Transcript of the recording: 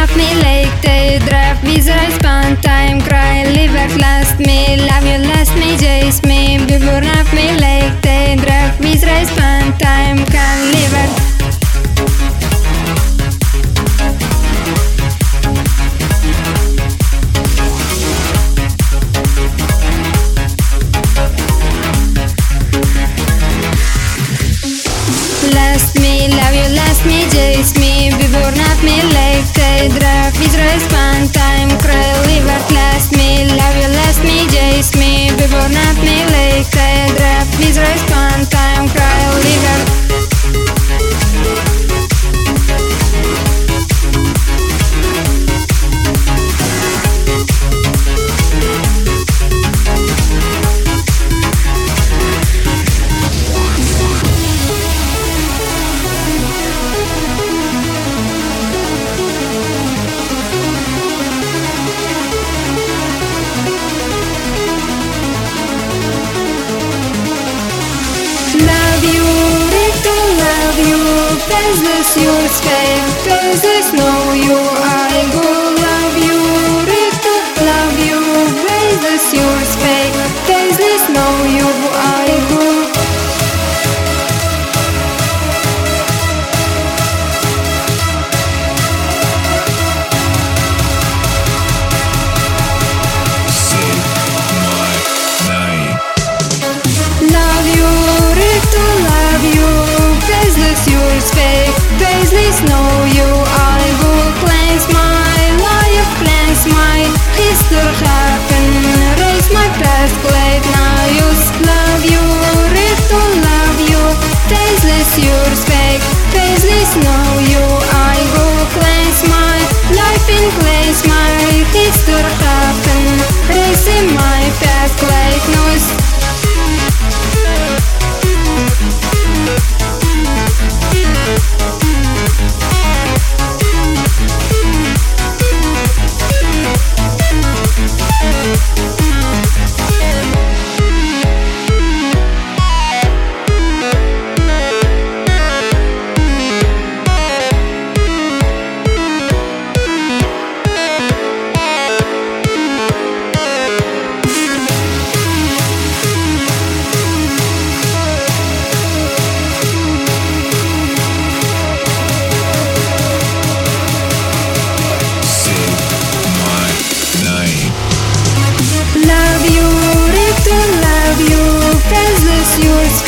not me like they drive with rice pan time cry liver last me love you last me chase me before not me like they drive with rice pan time can liver. Last me, love you, last me, chase me before not me like they drive with rice pan time cry liver last me, love you, last me, chase me before not me like they drive with rice pan time cry liver. Love you, little love you, faceless your space, faceless know you, I go love you, little love you, faceless your space, faceless know you, I go. Faceless know you, I will cleanse my life, cleanse my history happen, raise my breastplate, now you love you, little love you, faceless your spec, faceless know you, I will cleanse my life in place, my history happen, raising my breastplate, noise. Love you, little love you, faceless your